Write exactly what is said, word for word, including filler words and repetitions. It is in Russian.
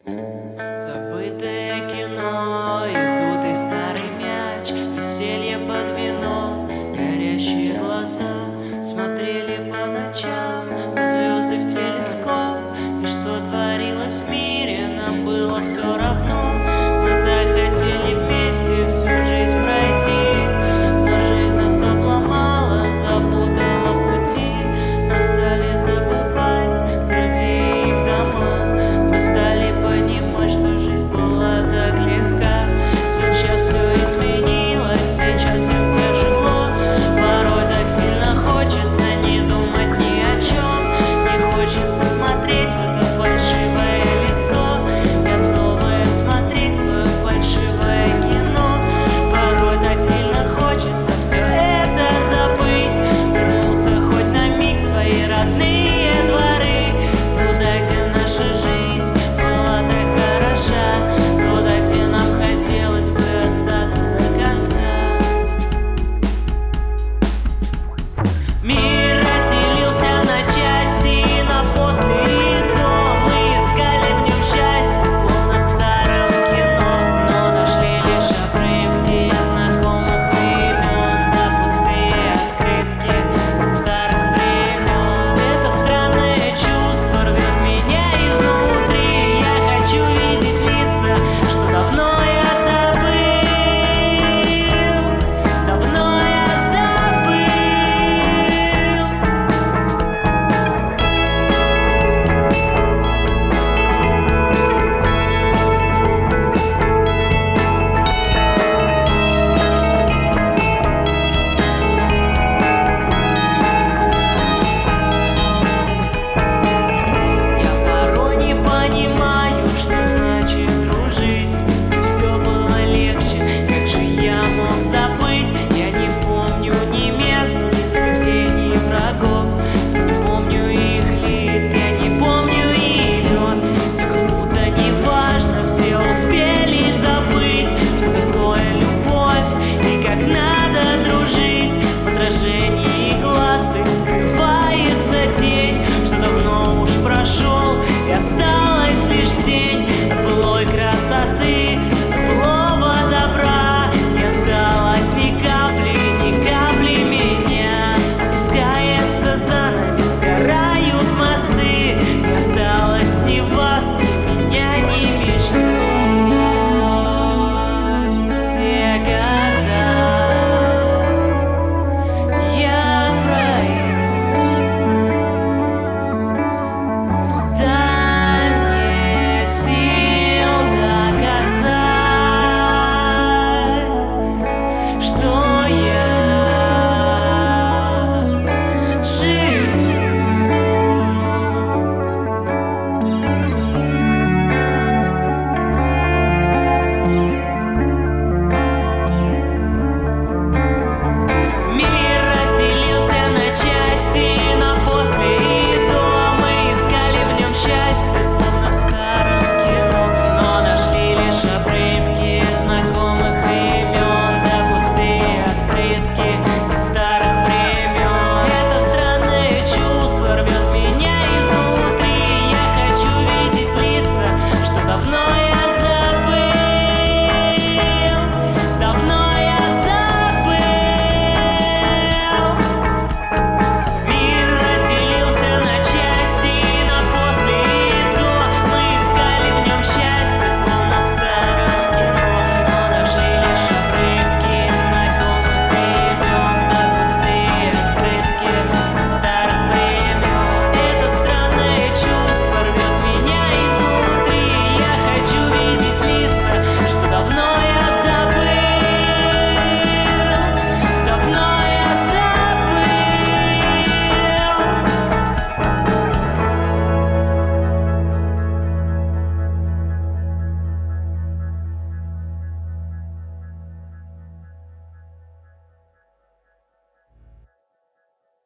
Забытое кино, издутый старый мяч, веселье под вино, горящие глаза смотрели по ночам на звезды в телескоп. И что творилось в мире, нам было все равно. Мы так хотели вместе всю жизнь пройти, но жизнь нас обломала, запутала пути. Мы стали забывать друзей и их дома, мы стали понимать, что жизнь была так легка. Сейчас все изменилось, сейчас всем тяжело. Порой так сильно хочется не думать ни о чем, не хочется смотреть в это фальшивое лицо, готовое смотреть свое фальшивое кино. Порой так сильно хочется все это забыть, вернуться хоть на миг в свои родные дворы, туда, где наша жизнь была так хороша, туда, где нам хотелось бы остаться до конца. Мир разделился на части, на после и до. Мы искали в нем счастье, словно в старом кино, но нашли лишь обрывки знакомых имен, да пустые открытки из старых времен. Это странное чувство рвет меня изнутри. Я хочу видеть лица, что давно я забыл, давно я забыл. Я порой не понимаю, что значит дружить. В детстве все было легче, как же я мог забыть? Я не помню ни мест, ни друзей, ни врагов. Я не помню их лиц, я не помню имен. Все как будто не важно, все успели забыть, что такое любовь и как надо дружить. В отражении глаз их скрывается тень, что давно уж прошел и остался